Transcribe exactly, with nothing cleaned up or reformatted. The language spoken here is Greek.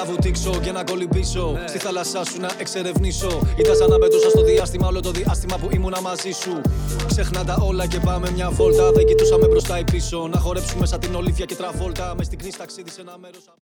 βουτήξω και να κολυμπήσω. Ναι. Στη θάλασσά σου να εξερευνήσω. Ήταν σαν να πετούσα στο διάστημα όλο το διάστημα που ήμουνα μαζί σου. Ξεχνά τα όλα και πάμε μια βόλτα. Δεν κοιτούσαμε μπροστά ή πίσω. Να χορέψουμε σαν την Ολίβια και Τραβόλτα. Μες στην κνής ταξίδι σε ένα μέρος.